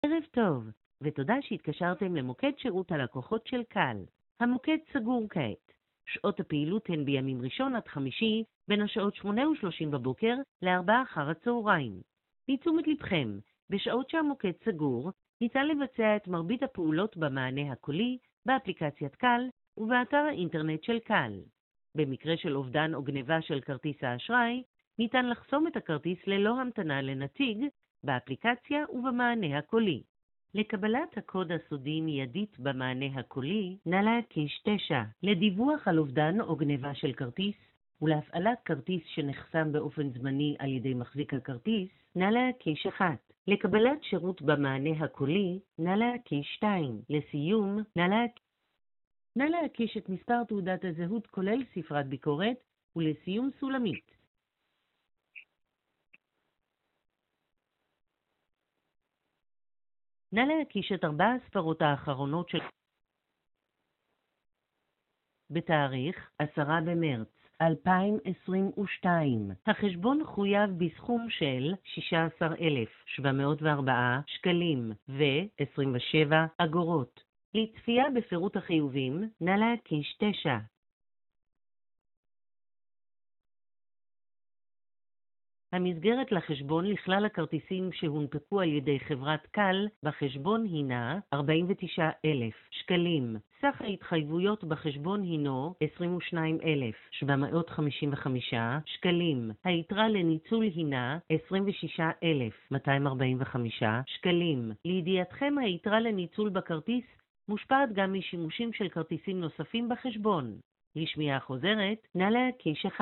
ערב טוב, ותודה שהתקשרתם למוקד שירות הלקוחות של קל. המוקד סגור כעת. שעות הפעילות הן בימים ראשון עד חמישי, בין השעות 8:30 בבוקר ל-4 אחר הצהריים. לתשומת לבכם, בשעות שהמוקד סגור, ניתן לבצע את מרבית הפעולות במענה הקולי, באפליקציית קל ובאתר האינטרנט של קל. במקרה של אובדן או גניבה של כרטיס האשראי, ניתן לחסום את הכרטיס ללא המתנה לנציג, באפליקציה ובמענה הקולי. לקבלת הקוד הסודי מיידית במענה הקולי, נא להקיש 9. לדיווח על אובדן או גניבה של כרטיס, ולהפעלת כרטיס שנחסם באופן זמני על ידי מחזיק הכרטיס, נא להקיש 1. לקבלת שירות במענה הקולי, נא להקיש 2. לסיום, נא להקיש את מספר תעודת הזהות כולל ספרת ביקורת, ולסיום סולמית. נא להקיש את 4 הספרות האחרונות של בתאריך 10 במרץ 2022. החשבון חויב בסכום של 16,704 שקלים ו-27 אגורות. לצפייה בפירוט החיובים, נא להקיש 9. המסגרת לחשבון לכלל הכרטיסים שהונפקו על ידי חברת קל בחשבון הינה 49,000 שקלים. סך ההתחייבויות בחשבון הינו 22,755 שקלים. היתרה לניצול הינה 26,245 שקלים. לידיעתכם, היתרה לניצול בכרטיס מושפעת גם משימושים של כרטיסים נוספים בחשבון. לשמיעה חוזרת, נא להקיש 1.